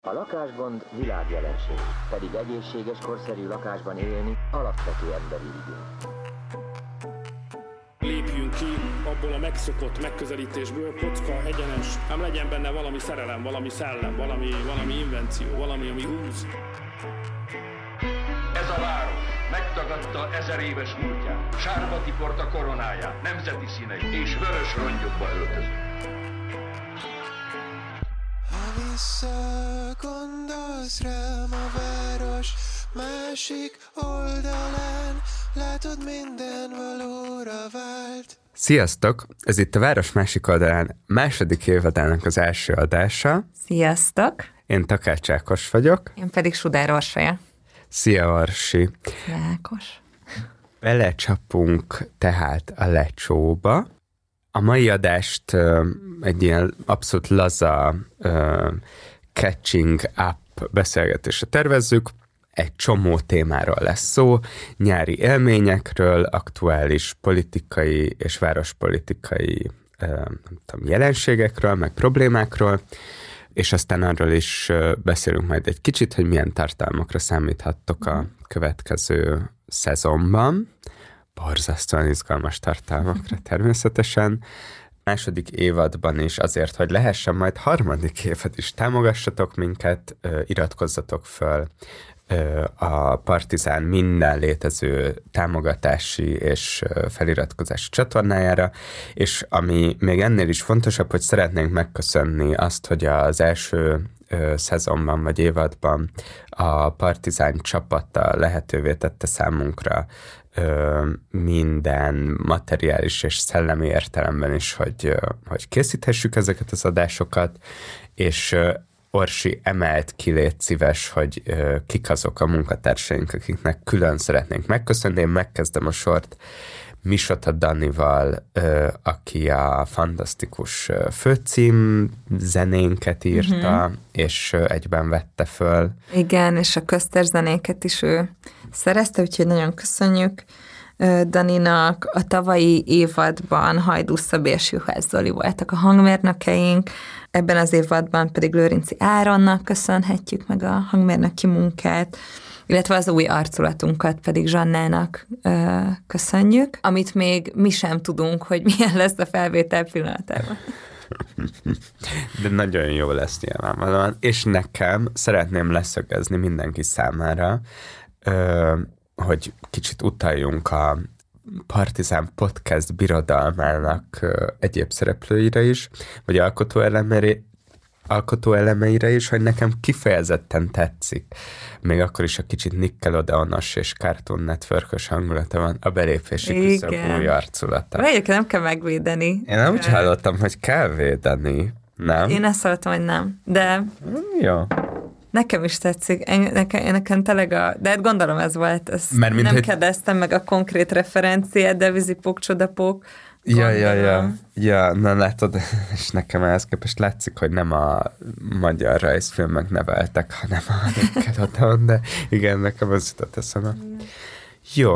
A lakásgond világjelenség, pedig egészséges, korszerű lakásban élni alapvető emberi igény. Lépjünk ki abból a megszokott megközelítésből, kocka, egyenes, ám legyen benne valami szerelem, valami szellem, valami invenció, valami, ami húz. Ez a város megtagadta 1000 éves múltját, sárba tiporta koronáját, nemzeti színeit és vörös rongyokba öltözött. Ha visszagondolsz rám a város másik oldalán, látod, minden valóra vált. Sziasztok! Ez itt a Város másik oldalán második évadának az első adása. Sziasztok! Én Takács Ákos vagyok. Én pedig Sudár Orsolya. Szia, Orsi! Szia, Ákos! Belecsapunk tehát a lecsóba. A mai adást egy ilyen abszolút laza catching up beszélgetésre tervezzük. Egy csomó témáról lesz szó, nyári élményekről, aktuális politikai és várospolitikai jelenségekről, meg problémákról, és aztán arról is beszélünk majd egy kicsit, hogy milyen tartalmakra számíthattok a következő szezonban. Borzasztóan izgalmas tartalmakra természetesen. Második évadban is azért, hogy lehessen majd harmadik évad is, támogassatok minket, iratkozzatok föl a Partizán minden létező támogatási és feliratkozási csatornájára, és ami még ennél is fontosabb, hogy szeretnénk megköszönni azt, hogy az első szezonban vagy évadban a Partizán csapata lehetővé tette számunkra minden materiális és szellemi értelemben is, hogy készíthessük ezeket az adásokat, és Orsi, emelt ki, légy szíves, hogy kik azok a munkatársaink, akiknek külön szeretnénk megköszönni. Én megkezdem a sort Misota Danival, aki a fantasztikus főcím zenénket írta, és egyben vette föl. Igen, és a köztes zenéket is ő szerezte, úgyhogy nagyon köszönjük Daninak. A tavalyi évadban Hajdú Szabi és Juhász Zoli voltak a hangmérnökeink, ebben az évadban pedig Lőrinci Áronnak köszönhetjük meg a hangmérnöki munkát, illetve az új arculatunkat pedig Zsannának köszönjük, amit még mi sem tudunk, hogy milyen lesz a felvétel pillanatában. De nagyon jó lesz nyilvánvalóan, és nekem szeretném leszögezni mindenki számára, hogy kicsit utaljunk a Partizán Podcast birodalmának egyéb szereplőire is, vagy alkotóelemeire is, hogy nekem kifejezetten tetszik. Még akkor is a kicsit Nickelodeonos és Cartoon Network-ös hangulata van, a belépési küszöb új arculata. Egyébként nem kell megvédeni. Én nem úgy hallottam, hogy kell védeni, nem? Én ezt hallottam, hogy nem, de... Jó. Nekem is tetszik, nekem tényleg de hát gondolom ez volt, ezt nem kérdeztem meg a konkrét referenciát, de vízipók, csodapók. Ja, na látod, és nekem ehhez képest látszik, hogy nem a magyar rajzfilmek neveltek, hanem a Nickelodeon, de igen, nekem az jutott eszembe. Jó.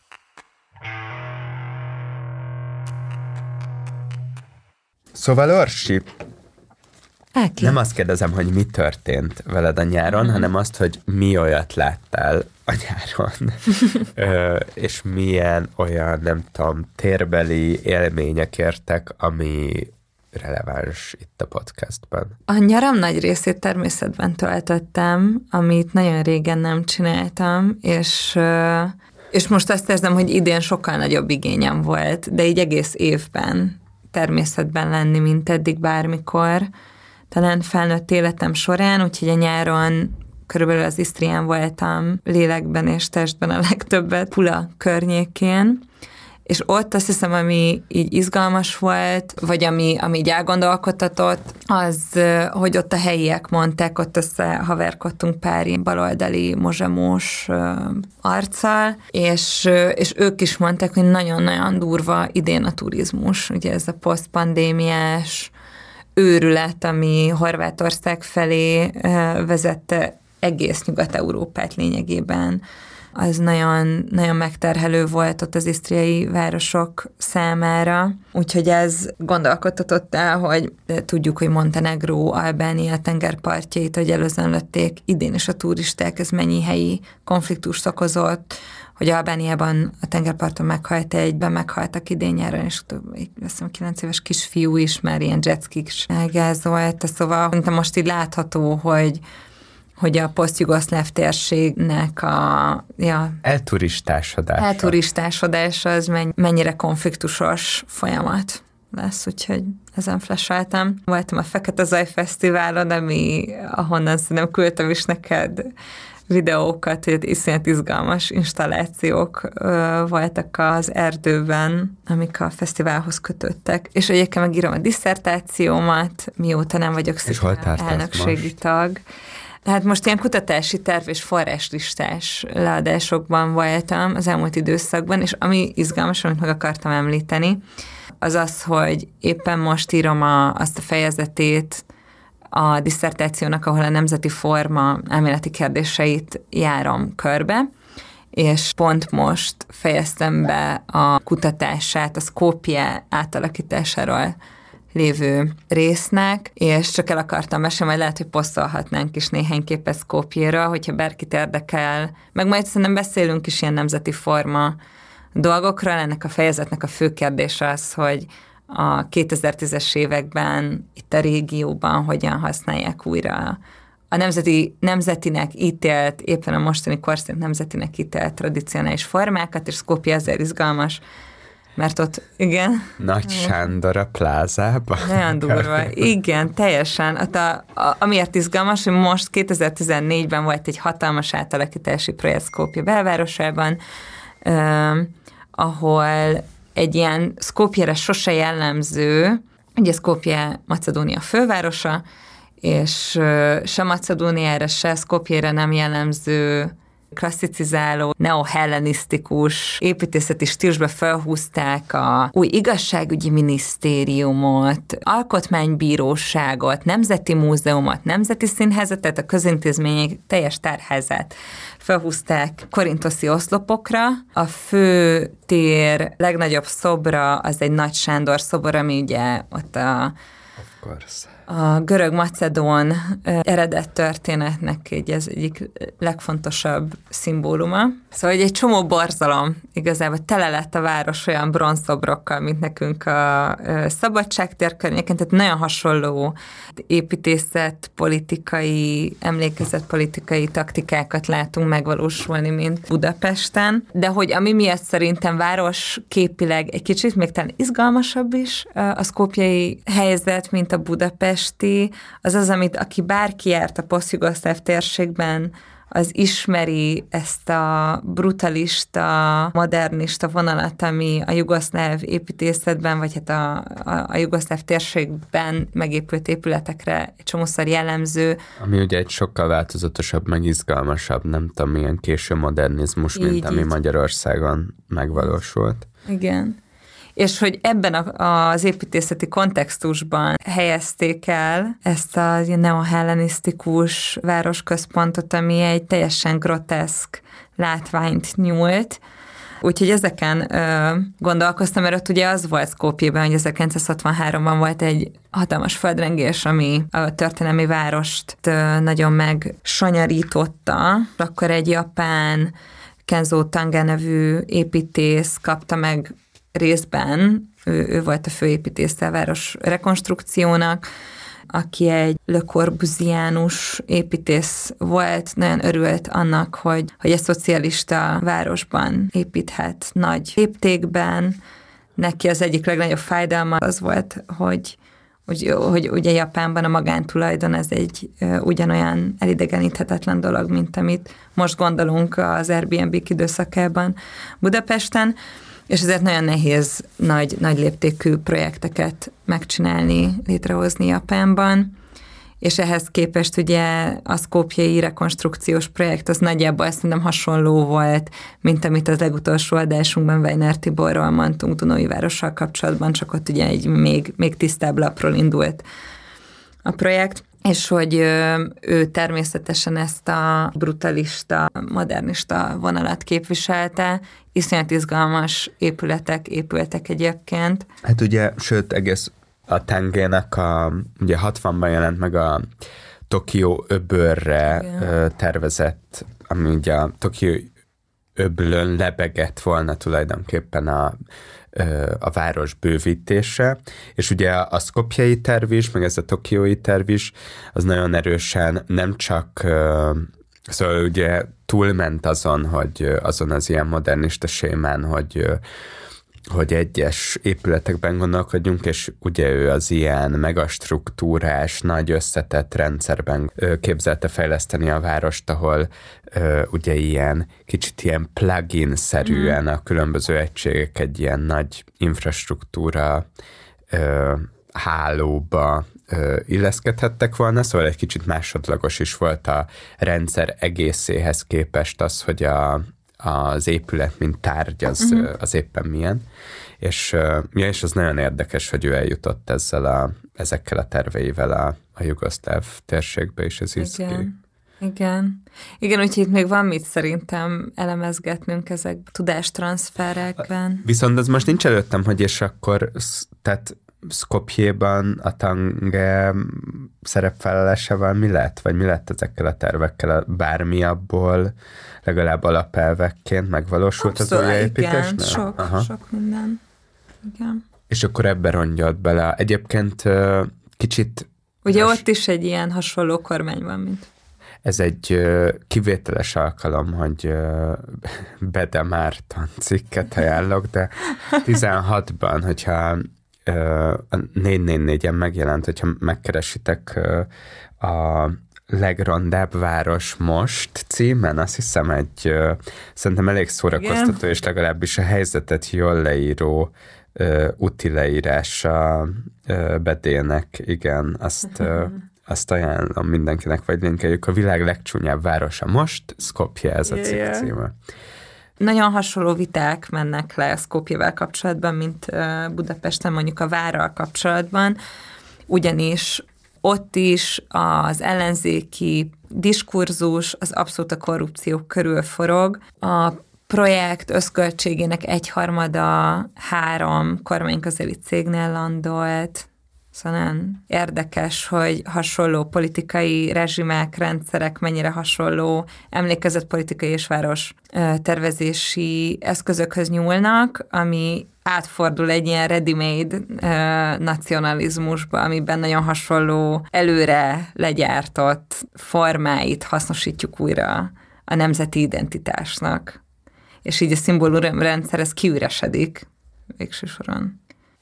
Szóval Orsi, nem azt kérdezem, hogy mi történt veled a nyáron, hanem azt, hogy mi olyat láttál a nyáron, és milyen olyan, nem tudom, térbeli élmények értek, ami releváns itt a podcastban. A nyaram nagy részét természetben töltöttem, amit nagyon régen nem csináltam, és most azt érzem, hogy idén sokkal nagyobb igényem volt, de így egész évben természetben lenni, mint eddig bármikor, talán felnőtt életem során, úgyhogy a nyáron körülbelül az Isztrián voltam lélekben és testben a legtöbbet, Pula környékén, és ott azt hiszem, ami így izgalmas volt, vagy ami így elgondolkodtatott, az, hogy ott a helyiek mondták, ott összehaverkodtunk pár baloldali mozsamós arccal, és ők is mondták, hogy nagyon-nagyon durva idén a turizmus, ugye ez a posztpandémiás őrület, ami Horvátország felé vezette egész Nyugat-Európát lényegében az nagyon, nagyon megterhelő volt ott az isztriai városok számára. Úgyhogy ez gondolkodtatott el, hogy tudjuk, hogy Montenegró, Albánia tengerpartjait, hogy előzönlötték idén is a turisták, ez mennyi helyi konfliktust okozott, hogy Albániában a tengerparton meghaltak idén nyáron, és azt hiszem 9 éves kisfiú is már ilyen jetskis elgázolt. Szóval most így látható, hogy a posztjugoszláv térségnek a elturistásodása az mennyire konfliktusos folyamat lesz, úgyhogy ezen flashaltam. Voltam a Fekete Zaj Fesztiválon, ahonnan szerintem küldtem is neked videókat, hogy iszonyat izgalmas installációk voltak az erdőben, amik a fesztiválhoz kötöttek. És egyébként megírom a disszertációmat, mióta nem vagyok elnökségi tag. Hát most ilyen kutatási terv és forráslistás leadásokban voltam az elmúlt időszakban, és ami izgalmas, amit meg akartam említeni, az az, hogy éppen most írom azt a fejezetét a disszertációnak, ahol a nemzeti forma elméleti kérdéseit járom körbe, és pont most fejeztem be a kutatását a Skopje átalakításáról lévő résznek, és csak el akartam mesélni, majd lehet, hogy posztolhatnánk is néhány képet Skopjéről, hogyha bárkit érdekel, meg majd szerintem beszélünk is ilyen nemzeti forma dolgokról. Ennek a fejezetnek a fő kérdése az, hogy a 2010-es években itt a régióban hogyan használják újra a nemzetinek ítélt, éppen a mostani korszint nemzetinek ítélt tradicionális formákat, és Skopje azért izgalmas, mert ott, igen. Nagy Sándor a plázában. Nagyon durva. Igen, teljesen. Amiért izgalmas, hogy most 2014-ben volt egy hatalmas átalakítási projekt Skopje belvárosában, ahol egy ilyen Skopjére sose jellemző, ugye Skopje Macedónia fővárosa, és se Macedóniára, se Skopjére nem jellemző klasszicizáló, neohellenisztikus építészeti stílusba felhúzták a új igazságügyi minisztériumot, alkotmánybíróságot, nemzeti múzeumot, nemzeti színházat, tehát a közintézmények teljes tárházát felhúzták korintoszi oszlopokra. A fő tér legnagyobb szobra az egy Nagy Sándor szobor, ami ugye ott a görög-macedón eredet történetnek az egyik legfontosabb szimbóluma. Szóval egy csomó borzalom, igazából tele lett a város olyan bronzszobrokkal, mint nekünk a Szabadságtér környéken, tehát nagyon hasonló építészet, politikai, emlékezetpolitikai taktikákat látunk megvalósulni, mint Budapesten. De hogy ami miatt szerintem városképileg egy kicsit még talán izgalmasabb is a szkopjei helyzet, mint a budapesti, az, amit aki bárki járt a posztjugoszláv térségben, az ismeri ezt a brutalista, modernista vonalat, ami a jugoszláv építészetben, vagy hát a jugoszláv térségben megépült épületekre egy csomószor jellemző. Ami ugye egy sokkal változatosabb, meg izgalmasabb, nem tudom, milyen késő modernizmus, mint ami Magyarországon megvalósult. Igen. És hogy ebben az építészeti kontextusban helyezték el ezt a neohellenisztikus városközpontot, ami egy teljesen groteszk látványt nyújt. Úgyhogy ezeken gondolkoztam, mert ott ugye az volt Skopjében, hogy 1963-ban volt egy hatalmas földrengés, ami a történelmi várost nagyon megsonyarította. Akkor egy japán Kenzo Tange nevű építész kapta meg részben, ő volt a főépítésze a város rekonstrukciónak, aki egy Le Corbusianus építész volt, nagyon örült annak, hogy egy szocialista városban építhet nagy léptékben. Neki az egyik legnagyobb fájdalma az volt, hogy ugye Japánban a magántulajdon ez egy ugyanolyan elidegeníthetetlen dolog, mint amit most gondolunk az Airbnb időszakában Budapesten, és ezért nagyon nehéz nagy léptékű projekteket megcsinálni, létrehozni Japánban, és ehhez képest ugye a szkopjei rekonstrukciós projekt az nagyjából szerintem hasonló volt, mint amit az legutolsó adásunkban Weiner Tiborról mondtunk Dunói várossal kapcsolatban, csak ott ugye egy még tisztább lapról indult a projekt. és hogy ő természetesen ezt a brutalista, modernista vonalat képviselte, iszonyat izgalmas épületek épültek egyébként. Hát ugye, sőt, egész a Tengének ugye 60-ban jelent meg a Tokió öbölre tervezett, ami ugye a Tokió öblön lebegett volna tulajdonképpen a város bővítése, és ugye a szkopjei terv is, meg ez a tokiói terv is, az nagyon erősen nem csak, szóval ugye túlment azon, hogy azon az ilyen modernista sémán, hogy egyes épületekben gondolkodjunk, és ugye ő az ilyen megastruktúrás, nagy összetett rendszerben képzelte fejleszteni a várost, ahol ugye ilyen kicsit ilyen plugin-szerűen a különböző egységek egy ilyen nagy infrastruktúra hálóba illeszkedhettek volna, szóval egy kicsit másodlagos is volt a rendszer egészéhez képest az, hogy az épület, mint tárgy, az éppen milyen. És az nagyon érdekes, hogy ő eljutott ezekkel a terveivel a jugoszláv térségbe is, ez izgi. Igen, úgyhogy itt még van mit szerintem elemezgetnünk ezek tudástranszferekben. Viszont az most nincs előttem, hogy és akkor, tehát Skopjéban a Tange szerepvállalásával mi lett? Vagy mi lett ezekkel a tervekkel? Bármi abból legalább alapelvekként megvalósult az újjáépítésnél? Igen, sok minden. Igen. És akkor ebbe rongyalt bele. Egyébként kicsit... Ugye ott is egy ilyen hasonló kormány van, mint... Ez egy kivételes alkalom, hogy Bede Márton cikket ajánlok, de 16-ban, hogyha a 444-en megjelent, hogyha megkeresitek a legrondább város most címen, azt hiszem szerintem elég szórakoztató, igen, és legalábbis a helyzetet jól leíró úti leírása Bedének, igen, azt ajánlom mindenkinek, vagy linkeljük. A világ legcsúnyább városa most, Skopje, ez a cikk címe. Nagyon hasonló viták mennek le Skopjevel kapcsolatban, mint Budapesten mondjuk a várral kapcsolatban, ugyanis ott is az ellenzéki diskurzus az abszolút a korrupció körül forog. A projekt összköltségének 1/3 3 kormányközeli cégnél landolt. Szóval érdekes, hogy hasonló politikai rezsimek, rendszerek mennyire hasonló emlékezett politikai és város tervezési eszközökhöz nyúlnak, ami átfordul egy ilyen ready-made nacionalizmusba, amiben nagyon hasonló előre legyártott formáit hasznosítjuk újra a nemzeti identitásnak. És így a szimbólumrendszer ez kiüresedik végső soron.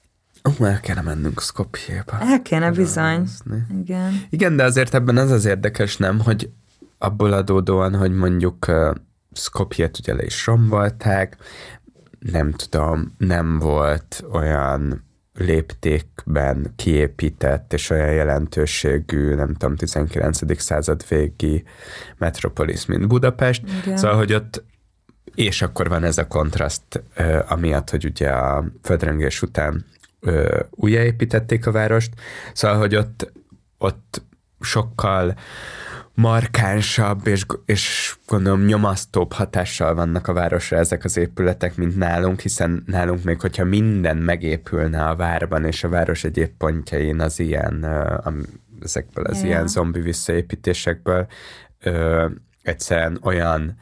El kéne mennünk Skopjéba. El kéne bizony. Igen, de azért ebben az érdekes, nem, hogy abból adódóan, hogy mondjuk Skopjét ugye le is rombolták, nem tudom, nem volt olyan léptékben kiépített és olyan jelentőségű, nem tudom, 19. század végi metropolis, mint Budapest. Igen. Szóval, hogy ott és akkor van ez a kontraszt amiatt, hogy ugye a földrengés után újjáépítették a várost, szóval, hogy ott sokkal markánsabb és gondolom nyomasztóbb hatással vannak a városra ezek az épületek, mint nálunk, hiszen nálunk még, hogyha minden megépülne a várban, és a város egyéb pontjain az ilyen, ezekből az ilyen zombi visszaépítésekből egyszerűen olyan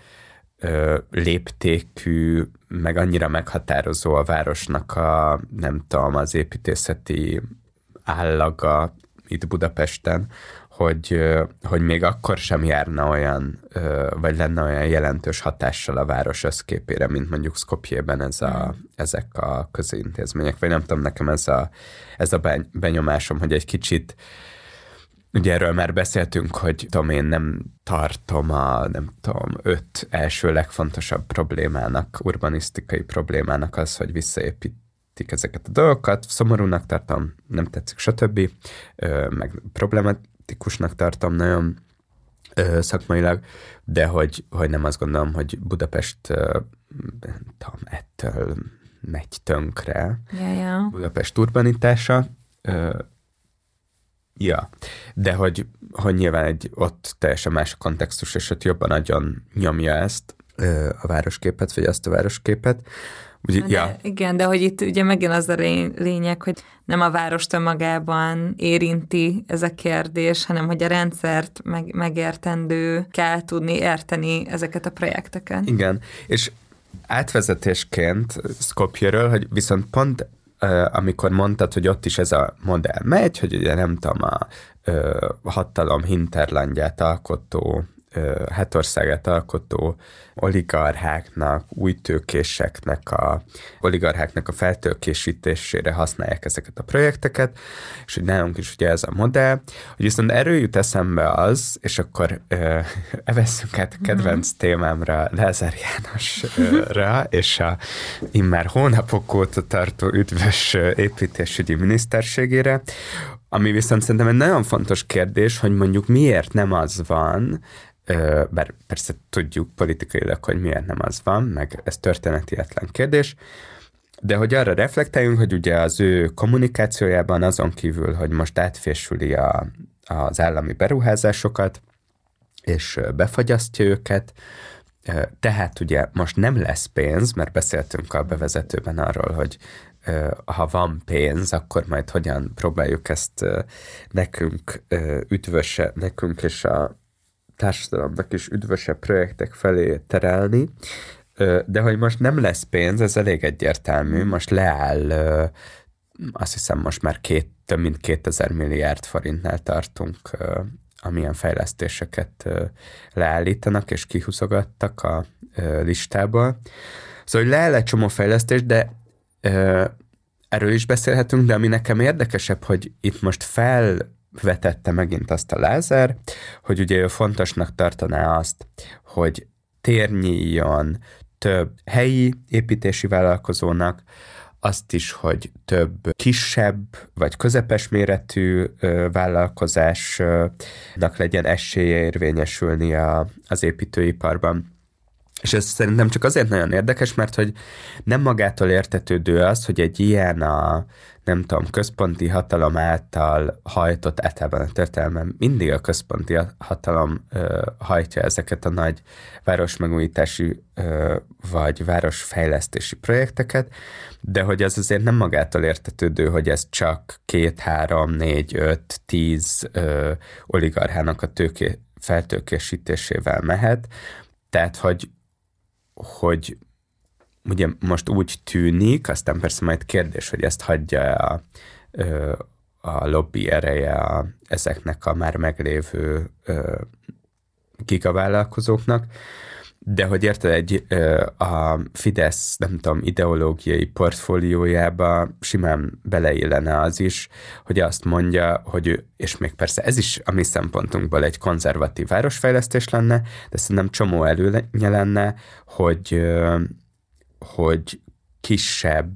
léptékű, meg annyira meghatározó a városnak nem tudom, az építészeti állaga itt Budapesten, hogy még akkor sem járna olyan, vagy lenne olyan jelentős hatással a város összképére, mint mondjuk Skopjében ezek a közintézmények, vagy nem tudom, nekem ez a benyomásom, hogy egy kicsit, ugye erről már beszéltünk, hogy én nem tartom nem tudom, 5 első legfontosabb problémának, urbanisztikai problémának az, hogy visszaépítik ezeket a dolgokat, szomorúnak tartom, nem tetszik, stb. Meg problematikusnak tartom nagyon szakmailag, de hogy nem azt gondolom, hogy Budapest nem tudom, ettől megy tönkre. Budapest urbanitása. Ja, de hogy nyilván ott teljesen más a kontextus, és ott jobban nagyon nyomja ezt a városképet, vagy azt a városképet. Ugye, ja. Igen, de hogy itt ugye megint az a lényeg, hogy nem a várost önmagában érinti ez a kérdés, hanem hogy a rendszert megértendő kell tudni érteni ezeket a projekteket. Igen, és átvezetésként Skopje-ről, hogy viszont pont amikor mondtad, hogy ott is ez a modell megy, hogy ugye nem tudom, a hatalom hinterlandját alkotó, hátországát alkotó oligarcháknak, új tőkéseknek oligarcháknak a feltőkésítésére használják ezeket a projekteket, és hogy nálunk is ugye ez a modell, hogy viszont erről jut eszembe az, és akkor evesszünk át a kedvenc témámra, Lázár Jánosra, és a immár hónapok óta tartó üdvös építésügyi miniszterségére, ami viszont szerintem egy nagyon fontos kérdés, hogy mondjuk miért nem az van, bár persze tudjuk politikailag, hogy miért nem az van, meg ez történetietlen kérdés, de hogy arra reflektáljunk, hogy ugye az ő kommunikációjában azon kívül, hogy most átfésüli az állami beruházásokat, és befagyasztja őket, tehát ugye most nem lesz pénz, mert beszéltünk a bevezetőben arról, hogy ha van pénz, akkor majd hogyan próbáljuk ezt nekünk és a társadalomnak is üdvösebb projektek felé terelni, de hogy most nem lesz pénz, ez elég egyértelmű, most leáll, azt hiszem most már több mint 2000 milliárd forintnál tartunk, amilyen fejlesztéseket leállítanak és kihúzogattak a listából. Szóval, hogy leáll egy csomó fejlesztés, de erről is beszélhetünk, de ami nekem érdekesebb, hogy itt most felvetette megint azt a Lázár, hogy ugye ő fontosnak tartaná azt, hogy térnyíljon több helyi építési vállalkozónak, azt is, hogy több kisebb vagy közepes méretű vállalkozásnak legyen esélye érvényesülni az építőiparban. És ez szerintem csak azért nagyon érdekes, mert hogy nem magától értetődő az, hogy egy ilyen nem tudom, központi hatalom által hajtott, általában a történelemben mindig a központi hatalom hajtja ezeket a nagy városmegújítási vagy városfejlesztési projekteket, de hogy az azért nem magától értetődő, hogy ez csak 2, 3, 4, 5, 10 oligarchának a feltőkésítésével mehet. Tehát, hogy ugye most úgy tűnik, aztán persze majd kérdés, hogy ezt hagyja a lobby ereje ezeknek a már meglévő gigavállalkozóknak, de hogy érted, a Fidesz, nem tudom, ideológiai portfóliójába simán beleillene az is, hogy azt mondja, hogy és még persze ez is a mi szempontunkból egy konzervatív városfejlesztés lenne, de szerintem csomó előnye lenne, hogy kisebb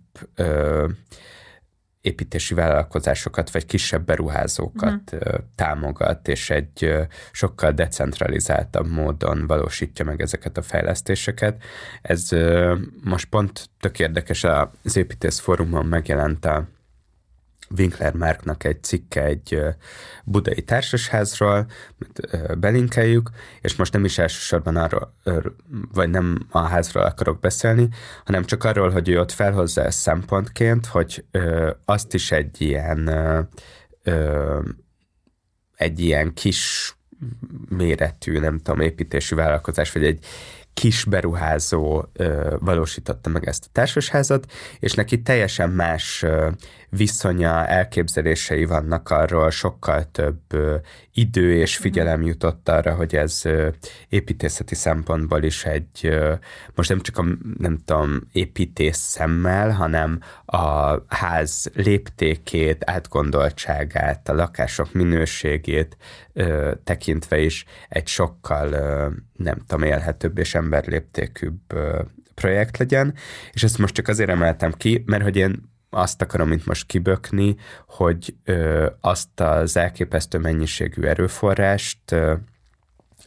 építési vállalkozásokat, vagy kisebb beruházókat támogat, és egy sokkal decentralizáltabb módon valósítja meg ezeket a fejlesztéseket. Ez most pont tök érdekes, az Építész Fórumon megjelent a Winkler Márknak egy cikke egy budai társasházról, belinkeljük, és most nem is elsősorban arról, vagy nem a házról akarok beszélni, hanem csak arról, hogy ő ott felhozza ezt szempontként, hogy azt is egy ilyen kis méretű, nem tudom, építési vállalkozás, vagy egy kis beruházó valósította meg ezt a társasházat, és neki teljesen más viszonya, elképzelései vannak arról, sokkal több idő és figyelem jutott arra, hogy ez építészeti szempontból is egy, most nem csak nem tudom, építész szemmel, hanem a ház léptékét, átgondoltságát, a lakások minőségét tekintve is egy sokkal, nem tudom, élhetőbb és emberléptékűbb projekt legyen, és ezt most csak azért emeltem ki, mert hogy én azt akarom itt most kibökni, hogy azt az elképesztő mennyiségű erőforrást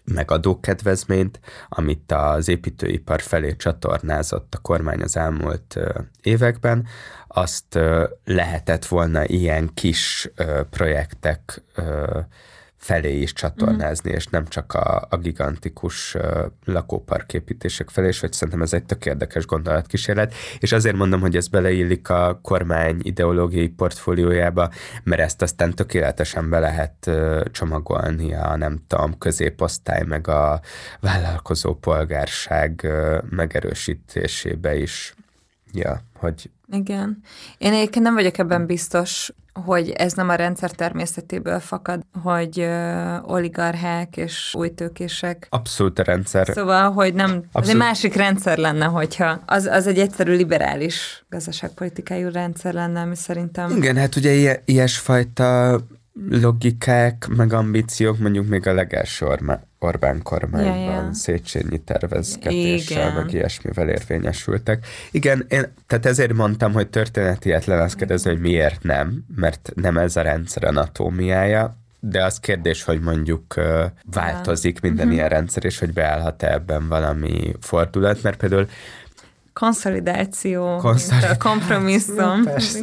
meg adókedvezményt, amit az építőipar felé csatornázott a kormány az elmúlt években, azt lehetett volna ilyen kis projektek felé is csatornázni, és nem csak a gigantikus lakóparképítések felé, és hogy szerintem ez egy tök érdekes gondolatkísérlet, és azért mondom, hogy ez beleillik a kormány ideológiai portfóliójába, mert ezt aztán tökéletesen be lehet csomagolni a, nem tudom, középosztály, meg a vállalkozó polgárság megerősítésébe is. Ja, hogy... Igen. Én egyébként nem vagyok ebben biztos, hogy ez nem a rendszer természetéből fakad, hogy oligarchák és új tőkések. Abszolút a rendszer. Szóval, hogy nem, az egy másik rendszer lenne, hogyha az egy egyszerű liberális gazdaságpolitikájú rendszer lenne, ami szerintem... Igen, hát ugye ilyesfajta logikák, meg ambíciók mondjuk még a legelső Orbán kormányban Széchenyi tervezgetéssel, meg ilyesmivel érvényesültek. Igen, tehát ezért mondtam, hogy történeti lehet kérdezni, hogy miért nem, mert nem ez a rendszer anatómiája, de az kérdés, hogy mondjuk változik minden ilyen rendszer, és hogy beállhat ebben valami fordulat, mert például konszolidáció, kompromisszum. Persze,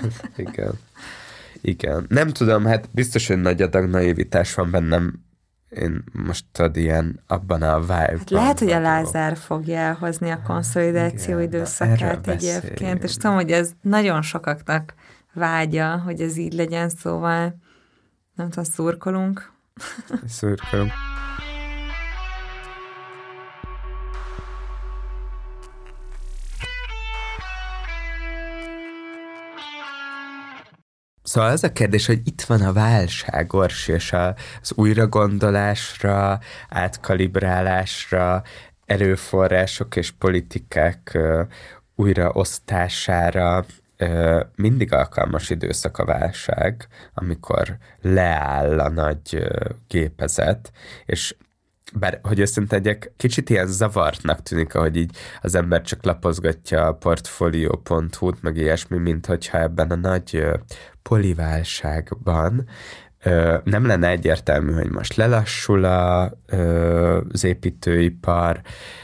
igen. Nem tudom, hát biztos, hogy nagy adag naivitás van bennem. Én most ad ilyen abban a vibe-ban. Hát lehet, hogy a Lázár fogja elhozni a konszolidáció időszakát egyébként, és tudom, hogy ez nagyon sokaknak vágya, hogy ez így legyen, szóval nem tudom, szurkolunk. Szurkolunk. Szóval az a kérdés, hogy itt van a válság, Orsi, és az újragondolásra, átkalibrálásra, erőforrások és politikák újraosztására mindig alkalmas időszak a válság, amikor leáll a nagy gépezet, és bár, hogy őszintén tegyek, kicsit ilyen zavartnak tűnik, ahogy így az ember csak lapozgatja a portfolio.hu-t, meg ilyesmi, mint hogyha ebben a nagy poliválságban nem lenne egyértelmű, hogy most lelassul az építőipar,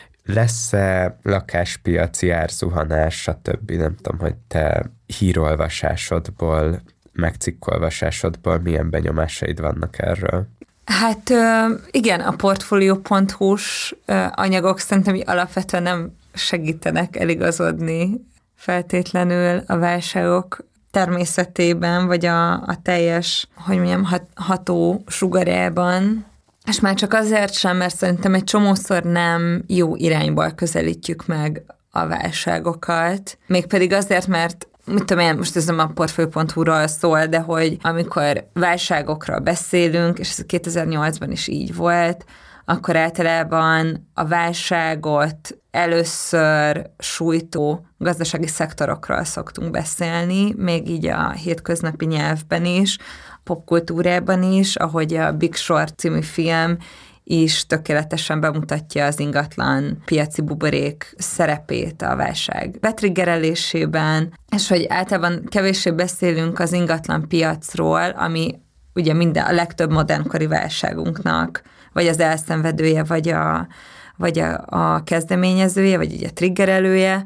lesz-e lakáspiaci árzuhanás, stb. Nem tudom, hogy te hírolvasásodból, meg cikkolvasásodból milyen benyomásaid vannak erről? Hát igen, a portfolio.hu-s anyagok szerintem alapvetően nem segítenek eligazodni feltétlenül a válságok természetében, vagy a teljes, hogy mondjam, ható sugarában. És már csak azért sem, mert szerintem egy csomószor nem jó irányból közelítjük meg a válságokat. Mégpedig azért, mert mit tudom én, most ez nem a portfolio.hu-ról szól, de hogy amikor válságokról beszélünk, és ez 2008-ban is így volt, akkor általában a válságot először sújtó gazdasági szektorokról szoktunk beszélni, még így a hétköznapi nyelvben is, popkultúrában is, ahogy a Big Short című film is tökéletesen bemutatja az ingatlan piaci buborék szerepét a válság betriggerelésében, és hogy általában kevéssé beszélünk az ingatlan piacról, ami ugye a legtöbb modernkori válságunknak, vagy az elszenvedője, vagy a kezdeményezője, vagy ugye a triggerelője,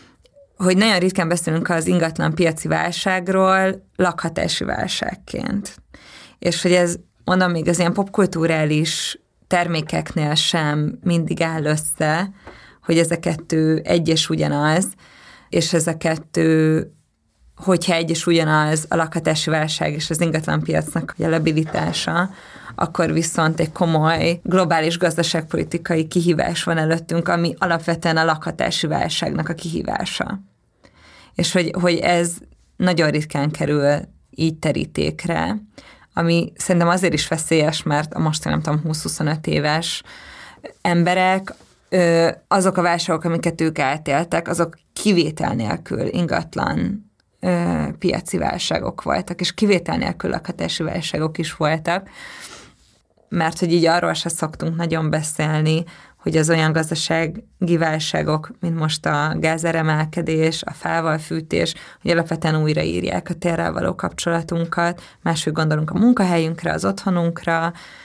hogy nagyon ritkán beszélünk az ingatlan piaci válságról lakhatási válságként. És hogy ez, mondom, még az ilyen popkulturális termékeknél sem mindig áll össze, hogy ez a kettő egy és ugyanaz, és ez a kettő, hogyha egy és ugyanaz a lakhatási válság és az ingatlanpiacnak a labilitása, akkor viszont egy komoly globális gazdaságpolitikai kihívás van előttünk, ami alapvetően a lakhatási válságnak a kihívása. És hogy ez nagyon ritkán kerül így terítékre, ami szerintem azért is veszélyes, mert a most nem tudom, 20-25 éves emberek, azok a válságok, amiket ők átéltek, azok kivétel nélkül ingatlan piaci válságok voltak, és kivétel nélkül lakhatási válságok is voltak, mert hogy így arról se szoktunk nagyon beszélni, hogy az olyan gazdasági válságok, mint most a gázáremelkedés, a fával fűtés, hogy alapvetően újraírják a térrel való kapcsolatunkat, máshogy gondolunk a munkahelyünkre, az otthonunkra,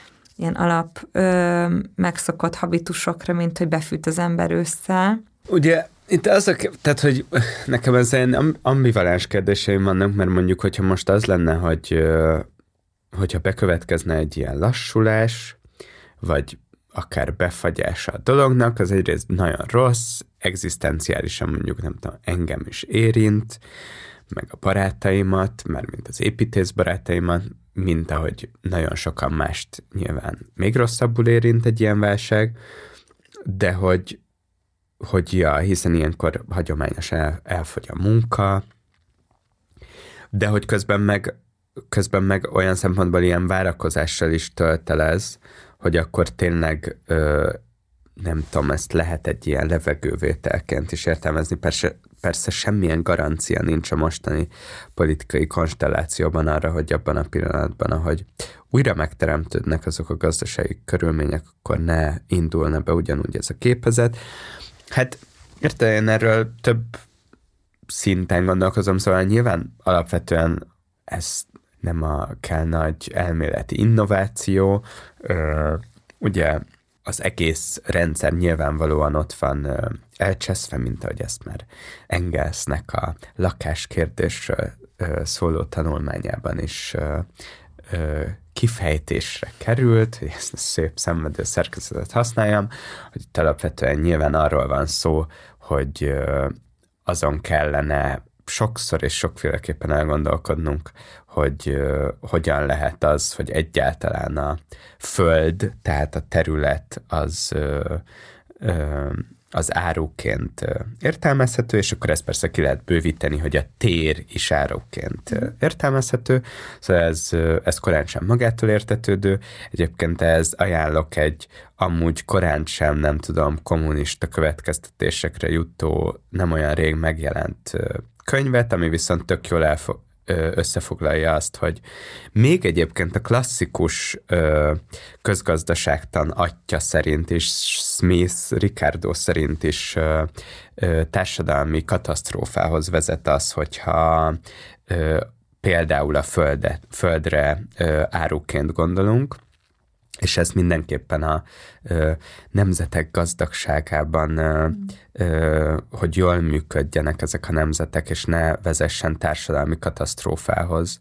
ilyen alap megszokott habitusokra, mint hogy befűt az ember ősszel. Ugye itt tehát, hogy nekem ez ilyen ambivalens kérdéseim vannak, mert mondjuk, hogyha most az lenne, hogyha bekövetkezne egy ilyen lassulás, vagy akár befagyása a dolognak, az egyrészt nagyon rossz, egzisztenciálisan mondjuk, nem tudom, engem is érint, meg a barátaimat, mármint az építész barátaimat, mint ahogy nagyon sokan mást nyilván még rosszabbul érint egy ilyen válság, de hogy hiszen ilyenkor hagyományosan elfogy a munka, de hogy közben meg olyan szempontból ilyen várakozással is töltelez, hogy akkor tényleg nem tudom, ezt lehet egy ilyen levegővételként is értelmezni. Persze semmilyen garancia nincs a mostani politikai konstellációban arra, hogy abban a pillanatban, ahogy újra megteremtődnek azok a gazdasági körülmények, akkor ne indulna be ugyanúgy ez a képezet. Hát érte, én erről több szinten gondolkozom, szóval nyilván alapvetően ez nem kell nagy elméleti innováció, ugye az egész rendszer nyilvánvalóan ott van elcseszve, mint ahogy ezt már Engelsnek a lakáskérdésről szóló tanulmányában is kifejtésre került, hogy ezt a szép szenvedő szerkezetet használjam, hogy itt alapvetően nyilván arról van szó, hogy azon kellene sokszor és sokféleképpen elgondolkodnunk, hogy hogyan lehet az, hogy egyáltalán a föld, tehát a terület az áruként értelmezhető, és akkor ezt persze ki lehet bővíteni, hogy a tér is áruként értelmezhető. Szóval ez korán sem magától értetődő. Egyébként ez ajánlok egy amúgy korán sem, nem tudom, kommunista következtetésekre jutó, nem olyan rég megjelent könyvet, ami viszont tök jól összefoglalja azt, hogy még egyébként a klasszikus közgazdaságtan atya szerint is, Ricardo szerint is társadalmi katasztrófához vezet az, hogyha például a földre áruként gondolunk, és ez mindenképpen a nemzetek gazdagságában, hogy jól működjenek ezek a nemzetek, és ne vezessen társadalmi katasztrófához,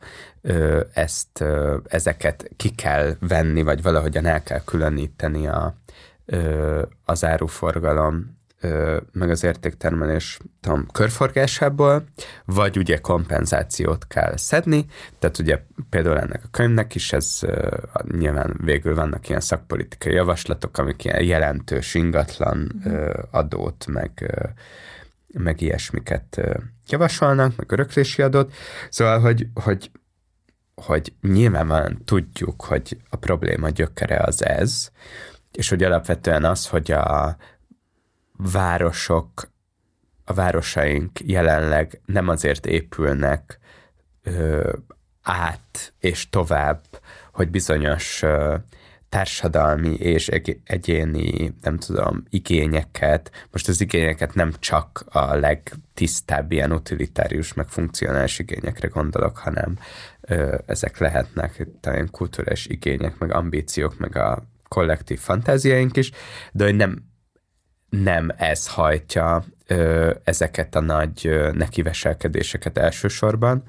ezeket ki kell venni, vagy valahogyan el kell különíteni az áruforgalom, meg az értéktermelés körforgásából, vagy ugye kompenzációt kell szedni, tehát ugye például ennek a könyvnek is ez nyilván végül vannak ilyen szakpolitikai javaslatok, amik ilyen jelentős ingatlan adót, meg ilyesmiket javasolnak, meg öröklési adót, szóval, hogy nyilvánvalóan tudjuk, hogy a probléma gyökere az ez, és hogy alapvetően az, hogy a városaink jelenleg nem azért épülnek át és tovább, hogy bizonyos társadalmi és egyéni, nem tudom, igényeket, most az igényeket nem csak a legtisztább ilyen utilitárius, meg funkcionális igényekre gondolok, hanem ezek lehetnek talán kulturális igények, meg ambíciók, meg a kollektív fantáziáink is, de hogy nem ez hajtja ezeket a nagy nekiveselkedéseket elsősorban,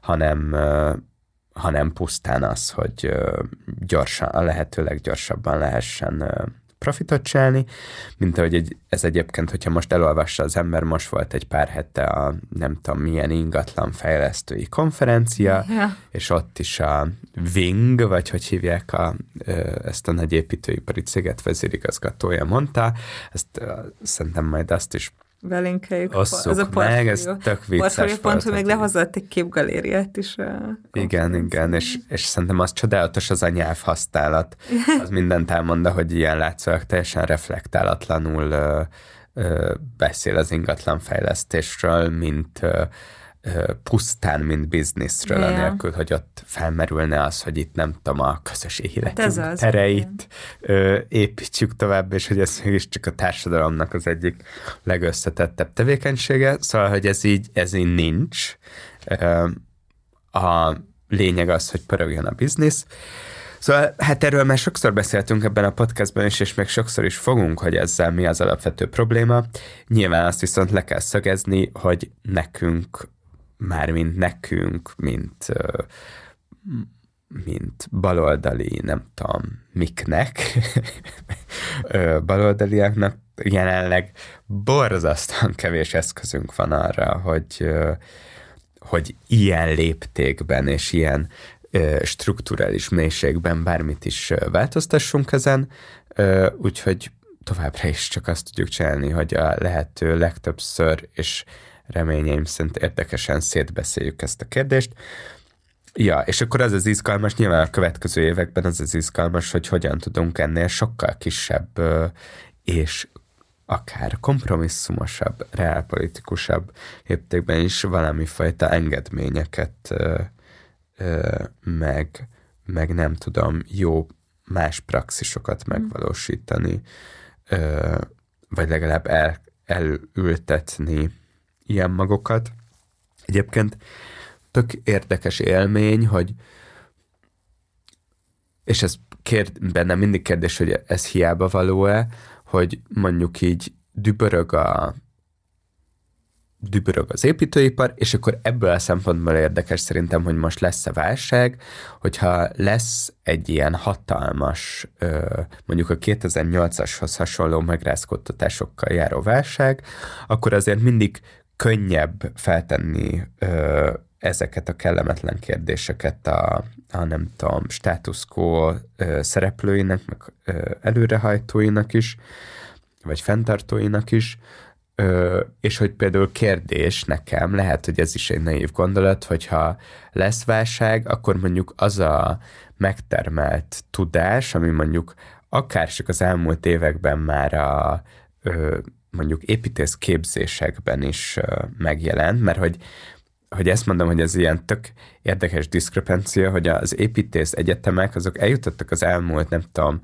hanem pusztán az, hogy gyorsan, a lehető leggyorsabban lehessen profitot csinálni, mint ahogy ez egyébként, hogyha most elolvassa az ember, most volt egy pár hete a nem tudom milyen ingatlan fejlesztői konferencia, és ott is a Wing, vagy hogy hívják ezt a nagy építőipari céget vezérigazgatója mondta, ezt szerintem majd azt is osszuk meg, ez tök vicces volt. Még lehozott egy képgalériát is. Igen, és szerintem az csodálatos az a nyelvhasználat. Az mindent elmond, hogy ilyen látszólag teljesen reflektálatlanul beszél az ingatlanfejlesztésről, mint pusztán, mint bizniszről, anélkül, hogy ott felmerülne az, hogy itt nem tudom, a közös életünk tereit építsük tovább, és hogy ez mégiscsak a társadalomnak az egyik legösszetettebb tevékenysége. Szóval, hogy ez így nincs. A lényeg az, hogy pörögjön a biznisz. Szóval hát erről már sokszor beszéltünk ebben a podcastban is, és még sokszor is fogunk, hogy ezzel mi az alapvető probléma. Nyilván azt viszont le kell szögezni, hogy nekünk, mint baloldali, nem tudom, miknek, baloldaliaknak jelenleg borzasztóan kevés eszközünk van arra, hogy ilyen léptékben és ilyen strukturális mélységben bármit is változtassunk ezen, úgyhogy továbbra is csak azt tudjuk csinálni, hogy a lehető legtöbbször, és reményeim szerint érdekesen szétbeszéljük ezt a kérdést. Ja, és akkor az izgalmas, nyilván a következő években az izgalmas, hogy hogyan tudunk ennél sokkal kisebb és akár kompromisszumosabb, reálpolitikusabb léptékben is valamifajta engedményeket meg nem tudom, jó más praxisokat megvalósítani, vagy legalább elültetni ilyen magokat. Egyébként tök érdekes élmény, hogy és ez bennem mindig kérdés, hogy ez hiába való-e, hogy mondjuk így dübörög az építőipar, és akkor ebből a szempontból érdekes szerintem, hogy most lesz-e válság, hogyha lesz egy ilyen hatalmas, mondjuk a 2008-ashoz hasonló megrázkódtatásokkal járó válság, akkor azért mindig könnyebb feltenni ezeket a kellemetlen kérdéseket a nem tudom, status quo szereplőinek, meg előrehajtóinak is, vagy fenntartóinak is, és hogy például kérdés nekem, lehet, hogy ez is egy naív gondolat, hogyha lesz válság, akkor mondjuk az a megtermelt tudás, ami mondjuk akár csak az elmúlt években már a mondjuk építész képzésekben is megjelent, mert hogy ezt mondom, hogy ez ilyen tök érdekes diszkrepancia, hogy az építész egyetemek, azok eljutottak az elmúlt, nem tudom,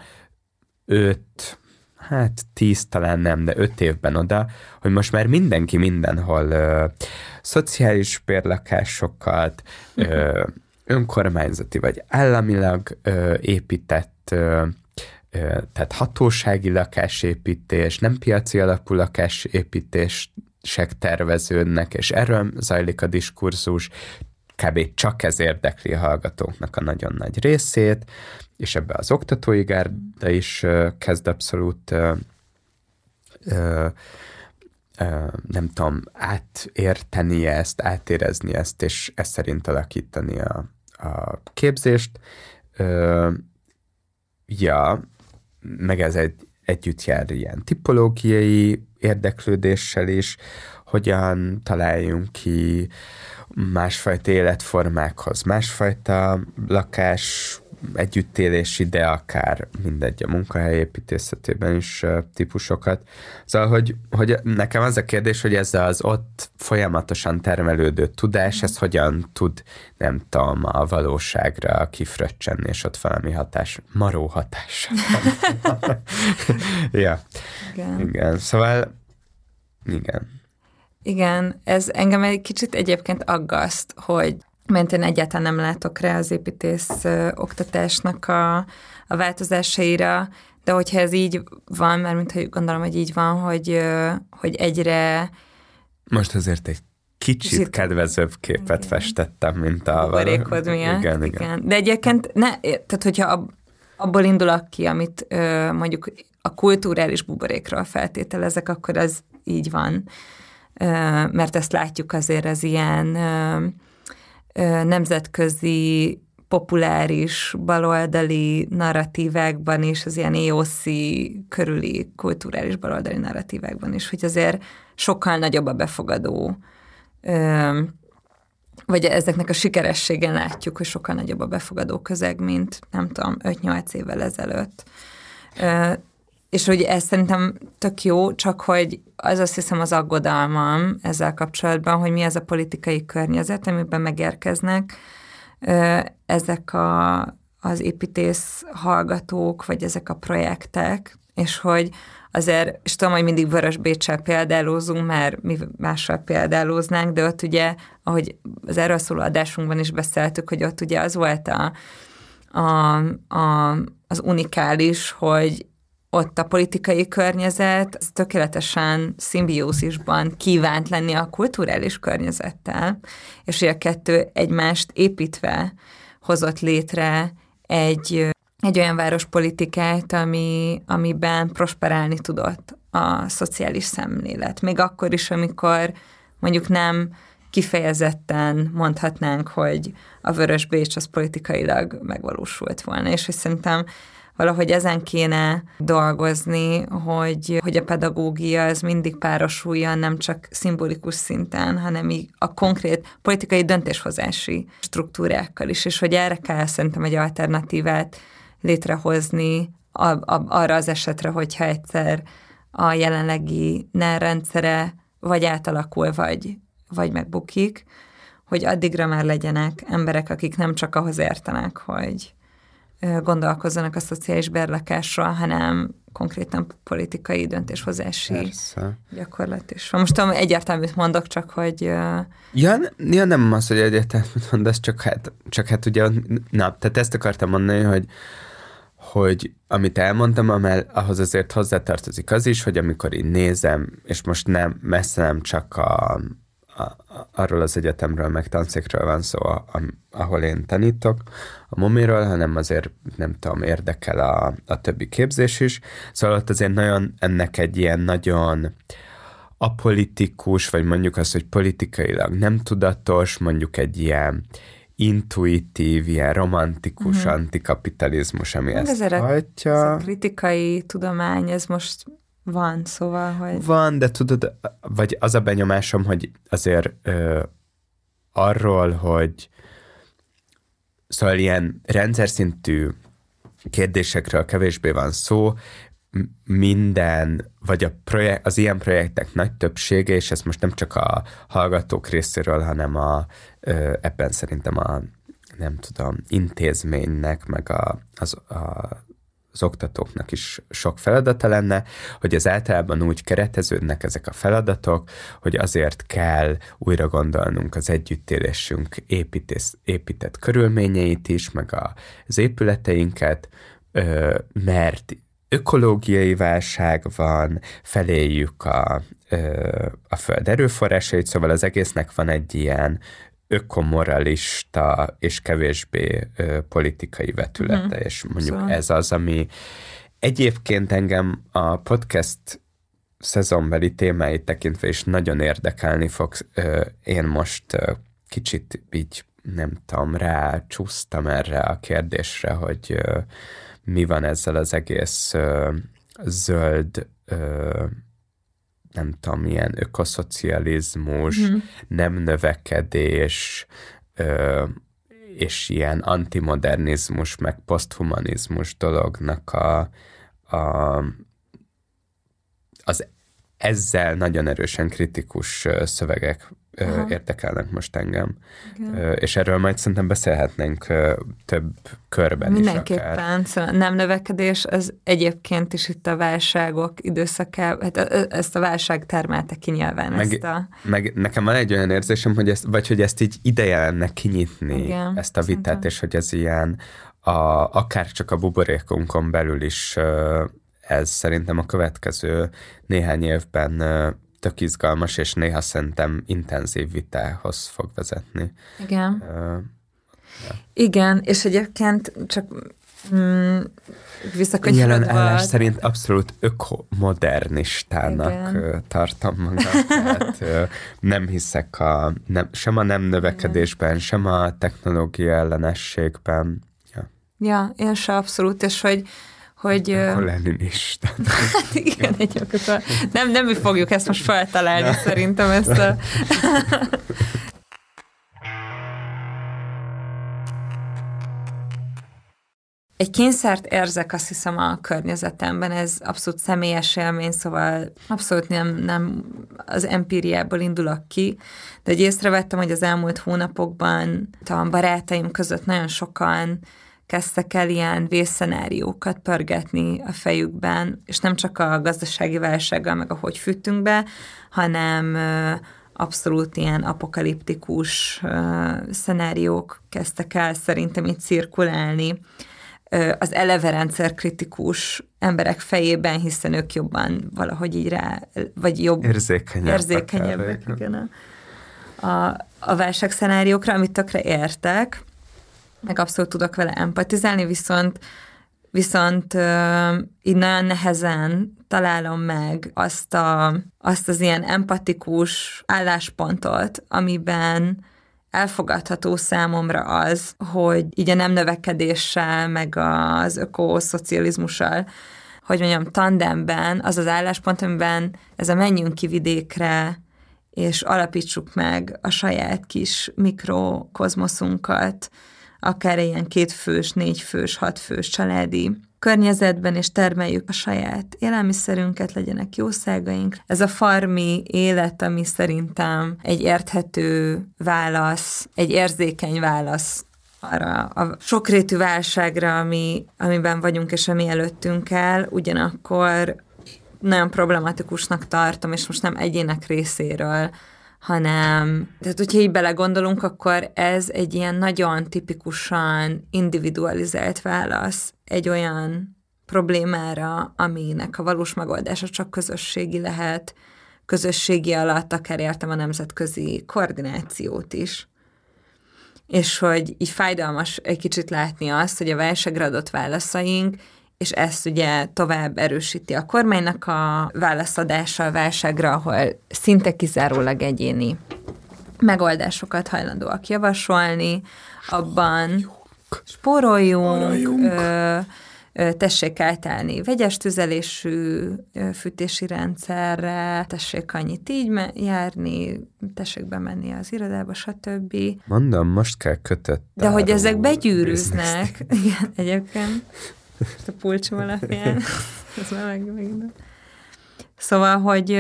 10 talán nem, de 5 évben oda, hogy most már mindenki mindenhol szociális bérlakásokat, önkormányzati vagy államilag épített, tehát hatósági lakásépítés, nem piaci alapú lakásépítések terveződnek, és erről zajlik a diskurzus, kb. Csak ez érdekli a hallgatóknak a nagyon nagy részét, és ebbe az oktatói gárda is kezd abszolút nem tudom, átérteni ezt, átérezni ezt, és ezt szerint alakítani a képzést. Meg ez együtt jár ilyen tipológiai érdeklődéssel is, hogyan találjunk ki másfajta életformákhoz, másfajta lakás együttélési, de akár mindegy a munkahelyépítészetében is típusokat. Szóval, hogy nekem az a kérdés, hogy ez az ott folyamatosan termelődő tudás, ez hogyan tud, nem tudom, a valóságra kifröccsenni, és ott valami maró hatás. Ja. Igen. Szóval, igen. Igen, ez engem egy kicsit egyébként aggaszt, hogy mert én egyáltalán nem látok rá az építész oktatásnak a változásaira, de hogyha ez így van, mert mint gondolom, hogy így van, hogy egyre... Most azért egy kicsit kedvezőbb képet festettem, mint a... Buborékod miatt. Igen. De egyébként, tehát hogyha abból indulok ki, amit mondjuk a kulturális buborékról feltételezek, akkor az így van. Mert ezt látjuk azért az ilyen nemzetközi, populáris, baloldali narratívákban is, az ilyen EOC körüli kulturális baloldali narratívákban is, hogy azért sokkal nagyobb a befogadó, vagy ezeknek a sikerességen látjuk, hogy sokkal nagyobb a befogadó közeg, mint nem tudom, 5-8 évvel ezelőtt. És hogy ez szerintem tök jó, csak hogy az azt hiszem az aggodalmam ezzel kapcsolatban, hogy mi az a politikai környezet, amiben megérkeznek ezek az építész hallgatók, vagy ezek a projektek, és hogy azért, és tudom, hogy mindig Vörös Béccsel példálózunk, mert mi mással példálóznánk, de ott ugye, ahogy az erről szóló adásunkban is beszéltük, hogy ott ugye az volt az unikális, hogy ott a politikai környezet az tökéletesen szimbiózisban kívánt lenni a kulturális környezettel, és hogy a kettő egymást építve hozott létre egy olyan várospolitikát, amiben prosperálni tudott a szociális szemlélet. Még akkor is, amikor mondjuk nem kifejezetten mondhatnánk, hogy a Vörös Bécs az politikailag megvalósult volna, és hogy szerintem valahogy ezen kéne dolgozni, hogy a pedagógia az mindig párosuljon nem csak szimbolikus szinten, hanem így a konkrét politikai döntéshozási struktúrákkal is, és hogy erre kell szerintem egy alternatívát létrehozni arra az esetre, hogyha egyszer a jelenlegi NER rendszere vagy átalakul, vagy megbukik, hogy addigra már legyenek emberek, akik nem csak ahhoz értenek, hogy gondolkozzanak a szociális bérlakásról, hanem konkrétan politikai döntéshozási gyakorlat is. Most tudom, egyértelműt mondok, csak hogy... Ja, nem az, hogy egyértelműt mondasz, csak hát ugye, tehát ezt akartam mondani, hogy amit elmondtam, ahhoz azért hozzátartozik az is, hogy amikor én nézem, és most messze nem csak arról az egyetemről, meg tanszékről van szó, ahol én tanítok, a MOMI-ről, hanem azért, nem tudom, érdekel a többi képzés is. Szóval ott azért nagyon ennek egy ilyen nagyon apolitikus, vagy mondjuk azt, hogy politikailag nem tudatos, mondjuk egy ilyen intuitív, ilyen romantikus antikapitalizmus, ami ezt hajtja. Ez a kritikai tudomány, ez most van, szóval, hogy... Van, de tudod, vagy az a benyomásom, hogy azért arról, hogy szóval ilyen rendszer szintű kérdésekről kevésbé van szó, minden, vagy az ilyen projektek nagy többsége, és ez most nem csak a hallgatók részéről, hanem ebben szerintem nem tudom, intézménynek, meg az oktatóknak is sok feladata lenne, hogy az általában úgy kereteződnek ezek a feladatok, hogy azért kell újra gondolnunk az együttélésünk épített körülményeit is, meg az épületeinket, mert ökológiai válság van, feléljük a föld erőforrásait, szóval az egésznek van egy ilyen ökomoralista és kevésbé politikai vetülete, és mondjuk szóval ez az, ami egyébként engem a podcast szezonbeli témáit tekintve is nagyon érdekelni fog. Én most kicsit így, nem tudom, rácsúsztam erre a kérdésre, hogy mi van ezzel az egész zöld nem tudom, ilyen ökoszocializmus, nem növekedés, és ilyen antimodernizmus, meg poszthumanizmus dolognak az ezzel nagyon erősen kritikus szövegek érdekelnek most engem. És erről majd szerintem beszélhetnénk több körben mindenképpen. is Mindenképpen. Szóval nem növekedés, az egyébként is itt a válságok időszakában, hát ezt a válság termelte ki nyilván. Meg nekem van egy olyan érzésem, hogy ezt így ideje lenne kinyitni, igen, ezt a vitát, szerintem. És hogy ez ilyen akár csak a buborékunkon belül is ez szerintem a következő néhány évben tök izgalmas, és néha szerintem intenzív vitához fog vezetni. Igen. Igen, és egyébként csak visszakanyarodva... Jelen állás szerint abszolút ökomodernistának tartom magam. Tehát nem hiszek sem a nem növekedésben, sem a technológia ellenességben. Ja, én se abszolút, és hogy akkor leninista. Hát igen, egyébként nem mi fogjuk ezt most feltalálni, szerintem ezt a... Egy kényszert érzek, azt hiszem, a környezetemben, ez abszolút személyes élmény, szóval abszolút nem az empíriából indulok ki, de hogy észrevettem, hogy az elmúlt hónapokban a barátaim között nagyon sokan kezdtek el ilyen vészszenáriókat pörgetni a fejükben, és nem csak a gazdasági válsággal, meg ahogy fűtünk be, hanem abszolút ilyen apokaliptikus szenáriók kezdtek el szerintem itt cirkulálni az eleve rendszerkritikus emberek fejében, hiszen ők jobban valahogy így rá, vagy jobb érzékenyebbek igen, a válságszenáriókra, amit tökre értek, meg abszolút tudok vele empatizálni, viszont így nagyon nehezen találom meg azt az ilyen empatikus álláspontot, amiben elfogadható számomra az, hogy így a nem növekedéssel, meg az ökoszocializmussal, hogy mondjam, tandemben az az álláspont, amiben ez a menjünk ki vidékre, és alapítsuk meg a saját kis mikrokozmoszunkat, akár ilyen 2 fős, 4 fős, 6 fős családi környezetben, és termeljük a saját élelmiszerünket, legyenek jószágaink. Ez a farmi élet, ami szerintem egy érthető válasz, egy érzékeny válasz arra a sokrétű válságra, amiben vagyunk, és ami előttünk áll, ugyanakkor nagyon problematikusnak tartom, és most nem egyének részéről, hanem, tehát hogyha így belegondolunk, akkor ez egy ilyen nagyon tipikusan individualizált válasz egy olyan problémára, aminek a valós megoldása csak közösségi lehet, közösségi alatt akár értem a nemzetközi koordinációt is. És hogy így fájdalmas egy kicsit látni azt, hogy a válságra adott válaszaink, és ezt ugye tovább erősíti a kormánynak a válaszadása a válságra, ahol szinte kizárólag egyéni megoldásokat hajlandóak javasolni, abban spóroljunk, tessék átállni vegyes tüzelésű fűtési rendszerre, tessék annyit így járni, tessék bemenni az irodába, stb. Mondom, most kell kötött. De hogy ezek begyűrűznek, igen, egyébként, a pulcsom alapján, ez már megint. Szóval,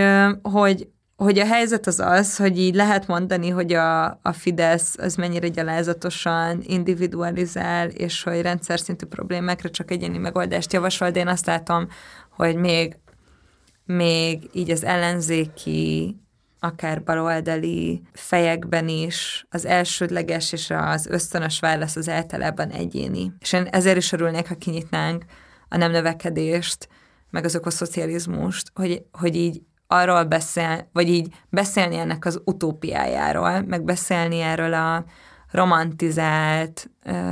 hogy a helyzet az, hogy így lehet mondani, hogy a Fidesz az mennyire gyalázatosan individualizál, és hogy rendszer szintű problémákra csak egyéni megoldást javasol, de én azt látom, hogy még így az ellenzéki, akár baloldali fejekben is az elsődleges és az ösztönös válasz az általában egyéni. És én ezért is örülnék, ha kinyitnánk a nem növekedést, meg az ökoszocializmust, hogy így arról vagy így beszélni ennek az utópiájáról, meg beszélni erről a romantizált,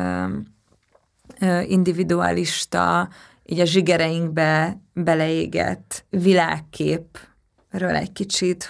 individualista, így a zsigereinkbe beleégett világképről egy kicsit,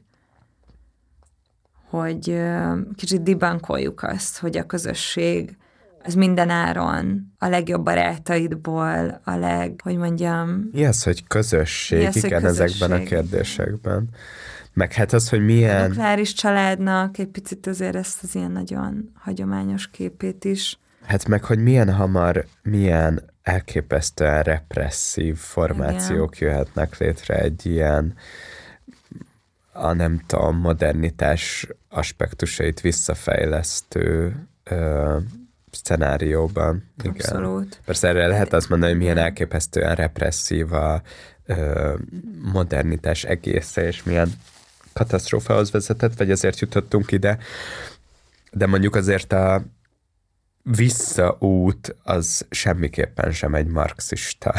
hogy kicsit debunkoljuk azt, hogy a közösség az minden áron a legjobb barátaidból, hogy mondjam... Mi az, hogy közösség? Igen, ezekben a kérdésekben. Meg hát az, hogy milyen... A nukleáris családnak egy picit azért ezt az ilyen nagyon hagyományos képét is. Hát meg, hogy milyen hamar, milyen elképesztően represszív formációk jöhetnek létre egy ilyen, nem tudom, modernitás aspektusait visszafejlesztő szenárióban. Abszolút. Igen. Persze erre lehet azt mondani, hogy milyen elképesztően represszív a modernitás egésze, és milyen katasztrófához vezetett, vagy azért jutottunk ide. De mondjuk azért a visszaút az semmiképpen sem egy marxista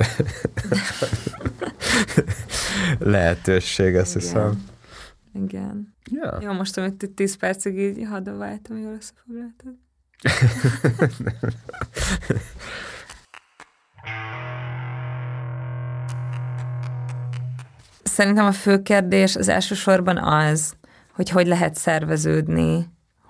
lehetőség, azt hiszem. Igen. Ja. Jó, most amit 10 percig így hadováltam, jól összefoglaltad. Szerintem a fő kérdés az elsősorban az, hogy lehet szerveződni,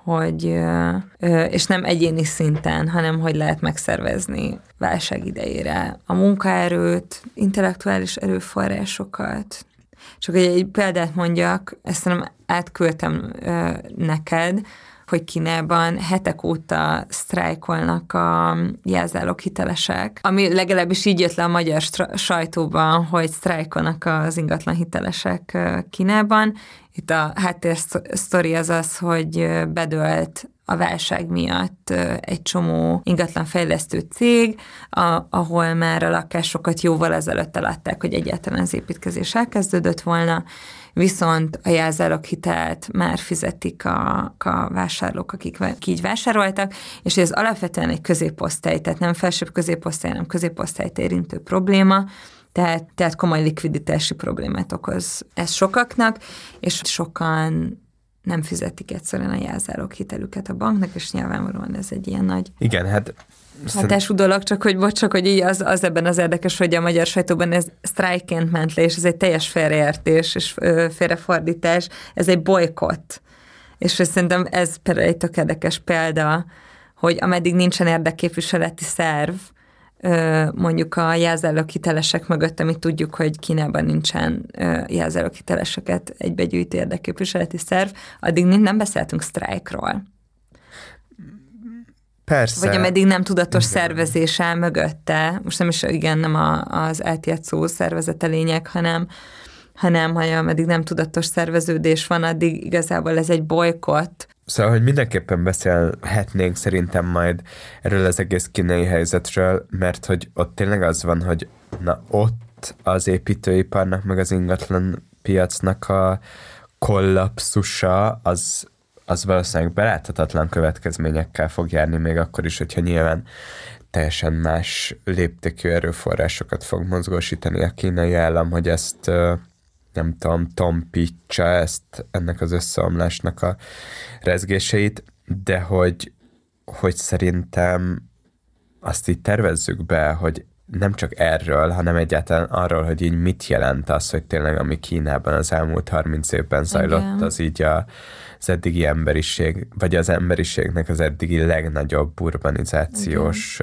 és nem egyéni szinten, hanem hogy lehet megszervezni válság idejére a munkaerőt, intellektuális erőforrásokat. Csak egy példát mondjak, ezt nem átküldtem neked, hogy Kínában hetek óta sztrájkolnak a jelzálog hitelesek, ami legalábbis így jött le a magyar sajtóban, hogy sztrájkolnak az ingatlan hitelesek Kínában. Itt a háttérsztori az, hogy bedőlt a válság miatt egy csomó ingatlanfejlesztő cég, ahol már a lakásokat jóval ezelőtt eladták, hogy egyáltalán az építkezés elkezdődött volna, viszont a jelzáloghitelt már fizetik a vásárlók, akik így vásároltak, és ez alapvetően egy középosztály, tehát nem felsőbb középosztály, hanem középosztályt érintő probléma, tehát komoly likviditási problémát okoz ez sokaknak, és sokan nem fizetik egyszerűen a jelzáloghitelüket a banknak, és nyilvánvalóan ez egy ilyen nagy hatású dolog, csak hogy így az ebben az érdekes, hogy a magyar sajtóban ez sztrájkként ment le, és ez egy teljes félreértés és félrefordítás, ez egy bolykott. És szerintem ez például egy tök érdekes példa, hogy ameddig nincsen érdekképviseleti szerv, mondjuk a jelzáloghitelesek mögött, amit tudjuk, hogy Kínában nincsen jelzáloghiteleseket egybegyűjtő érdekképviseleti szerv, addig nem beszéltünk sztrájkról. Persze. Vagy ameddig nem tudatos szervezés áll mögötte, most nem az LTSO szervezete lényeg, hanem ameddig nem tudatos szerveződés van, addig igazából ez egy bolykott. Szóval, hogy mindenképpen beszélhetnénk szerintem majd erről az egész kínai helyzetről, mert hogy ott tényleg az van, hogy ott az építőiparnak, meg az ingatlan piacnak a kollapsusa az valószínűleg beláthatatlan következményekkel fog járni, még akkor is, hogyha nyilván teljesen más léptékű erőforrásokat fog mozgósítani a kínai állam, hogy ezt nem tudom, tompítsa ennek az összeomlásnak a rezgéseit, de hogy szerintem azt így tervezzük be, hogy nem csak erről, hanem egyáltalán arról, hogy így mit jelent az, hogy tényleg ami Kínában az elmúlt 30 évben zajlott, igen, az így az eddigi emberiség, vagy az emberiségnek az eddigi legnagyobb urbanizációs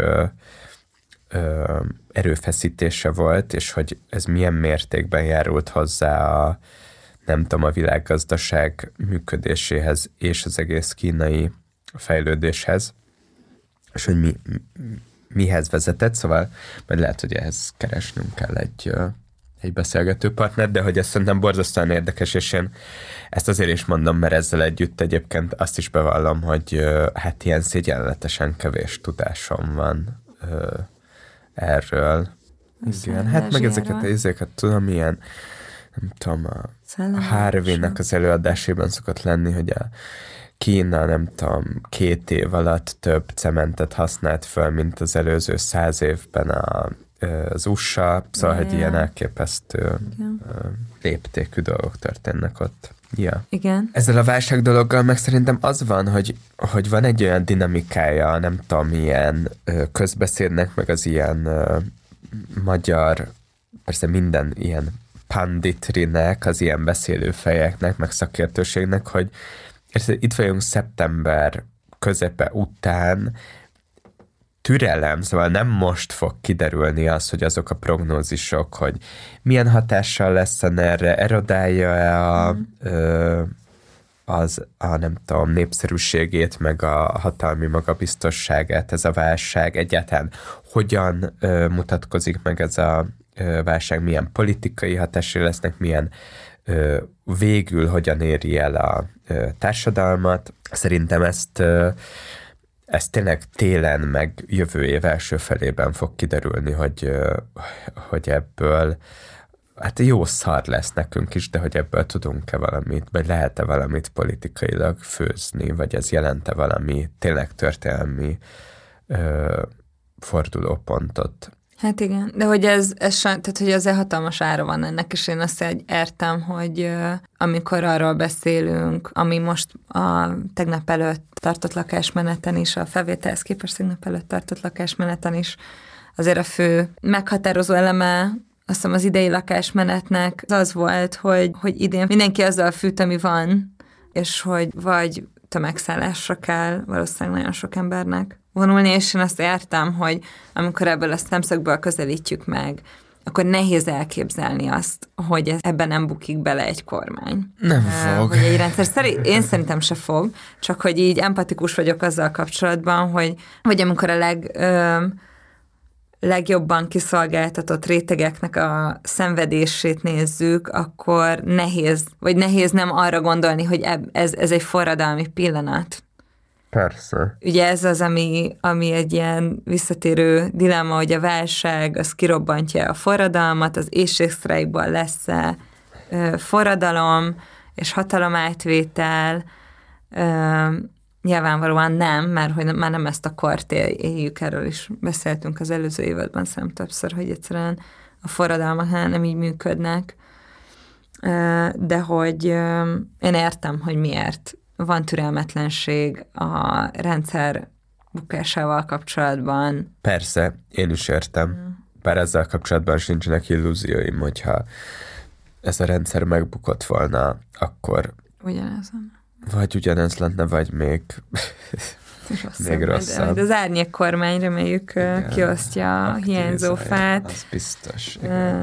erőfeszítése volt, és hogy ez milyen mértékben járult hozzá a világgazdaság működéséhez és az egész kínai fejlődéshez, és hogy mihez vezetett, szóval majd lehet, hogy ehhez keresnünk kell egy beszélgető partner, de hogy ez szerintem borzasztóan érdekes, és én ezt azért is mondom, mert ezzel együtt egyébként azt is bevallom, hogy hát ilyen szégyenletesen kevés tudásom van erről. Igen, hát meg ezeket tudom, ilyen nem tudom, a Harvey-nek az előadásában szokott lenni, hogy a Kína, nem tudom, 2 év alatt több cementet használt föl, mint az előző 100 évben az USA, szóval, hogy ilyen elképesztő léptékű dolgok történnek ott. Ja. Igen. Ezzel a válság dologgal meg szerintem az van, hogy van egy olyan dinamikája, nem tudom, ilyen közbeszédnek, meg az ilyen magyar, persze minden ilyen panditrinek, az ilyen beszélőfejeknek, meg szakértőségnek, hogy itt vagyunk szeptember közepe után, türelem, szóval nem most fog kiderülni az, hogy azok a prognózisok, hogy milyen hatással lesz erre, erodálja-e a nem tudom, népszerűségét, meg a hatalmi magabiztosságát ez a válság, egyáltalán hogyan mutatkozik meg ez a válság, milyen politikai hatásai lesznek, milyen végül hogyan éri el a társadalmat. Szerintem ez tényleg télen, meg jövő év első felében fog kiderülni, hogy ebből hát jó szar lesz nekünk is, de hogy ebből tudunk-e valamit, vagy lehet-e valamit politikailag főzni, vagy ez jelent-e valami tényleg történelmi fordulópontot. Hát igen, de hogy tehát hogy azért hatalmas ára van ennek, és én azt értem, hogy amikor arról beszélünk, ami most a tegnap előtt tartott lakásmeneten is, a felvételhez képest tegnap előtt tartott lakásmeneten is, azért a fő meghatározó eleme, azt hiszem az idei lakásmenetnek az volt, hogy idén mindenki azzal fűt, ami van, és hogy vagy tömegszállásra kell valószínűleg nagyon sok embernek vonulni, és én azt értem, hogy amikor ebből a szemszögből közelítjük meg, akkor nehéz elképzelni azt, hogy ebben nem bukik bele egy kormány. Nem fog. Hogy egy rendszer. Én szerintem se fog, csak hogy így empatikus vagyok azzal kapcsolatban, hogy amikor a legjobban kiszolgáltatott rétegeknek a szenvedését nézzük, akkor nehéz nem arra gondolni, hogy ez egy forradalmi pillanat. Persze. Ugye ez az, ami egy ilyen visszatérő dilemma, hogy a válság az kirobbantja a forradalmat, az éhségsztrájkban lesz-e forradalom és hatalomátvétel. Nyilvánvalóan nem, mert hogy már nem ezt a kort éljük, erről is beszéltünk az előző évadban szerintem többször, hogy egyszerűen a forradalmak nem így működnek, de hogy én értem, hogy miért van türelmetlenség a rendszer bukásával kapcsolatban. Persze, én is értem. Bár ezzel kapcsolatban sincsenek illúzióim, hogyha ez a rendszer megbukott volna, akkor ugyanez. Vagy ugyanez lenne, vagy még rosszabb. De az árnyék kormány, reméljük, kiosztja a hiányzó fát. Az biztos.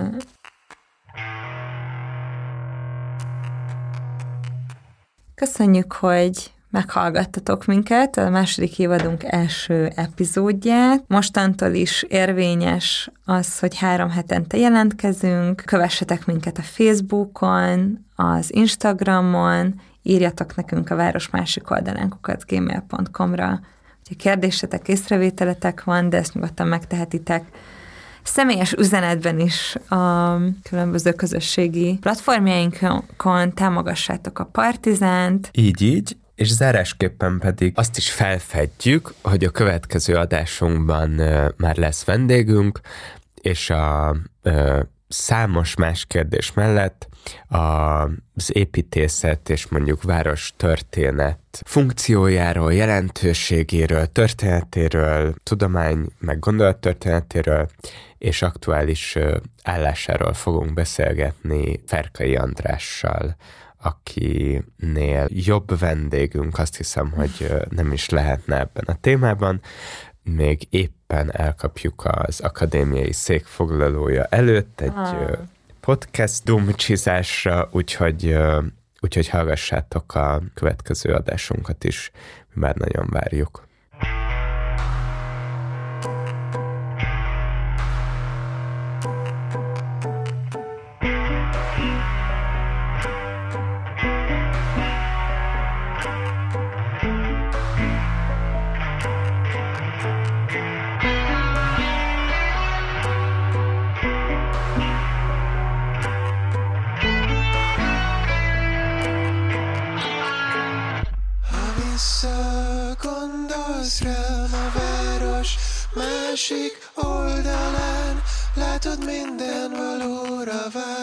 Köszönjük, hogy meghallgattatok minket, a második évadunk első epizódját. Mostantól is érvényes az, hogy 3 hetente jelentkezünk. Kövessetek minket a Facebookon, az Instagramon, írjatok nekünk a város másik oldalán @gmail.com-ra. Ha kérdésetek, észrevételetek van, de ezt nyugodtan megtehetitek személyes üzenetben is a különböző közösségi platformjainkon, támogassátok a Partizánt. Így, és zárásképpen pedig azt is felfedjük, hogy a következő adásunkban már lesz vendégünk, és a számos más kérdés mellett az építészet és mondjuk város történet funkciójáról, jelentőségéről, történetéről, tudomány meg gondolattörténetéről és aktuális állásáról fogunk beszélgetni Ferkai Andrással, akinél jobb vendégünk, azt hiszem, hogy nem is lehetne ebben a témában. Még éppen elkapjuk az akadémiai székfoglalója előtt egy podcast dumcsizásra, úgyhogy hallgassátok a következő adásunkat is, mi már nagyon várjuk. Gondolsz rám a város másik oldalán, látod minden valóra vált.